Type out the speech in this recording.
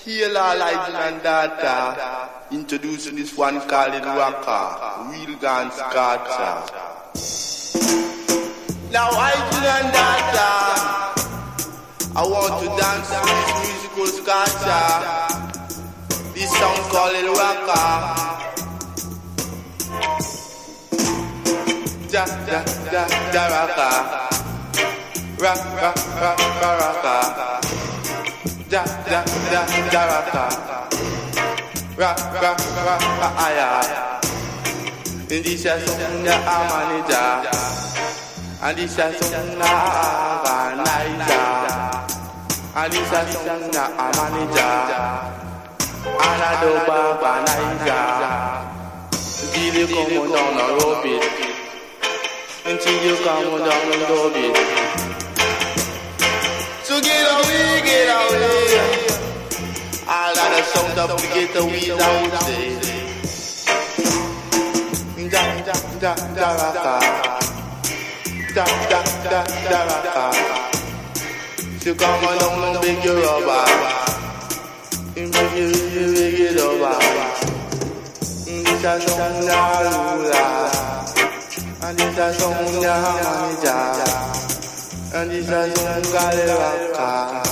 Here Lightning and Data introducing this one called Waka, Real Gun Scatter. Now Lightning and Data, I want to dance to this musical scatter. This song called Waka. Da da da da Waka. Rock, rock, rock, rock, rock. Da da da da Waka. Rock, rock, rock, aya. And this is something that I'm manager. And this is something that I'm organizer. And this is something that I'm manager. And I do organizer. Till you come down and rub it. Until you come down and rub it. So get away. All of the sound of the get away, I would say. Da da da da Waka. Da da da da Waka. So come on down and big your rubber. Big it over. This a song na ruler. And this a song na manager. And this a song called Waka.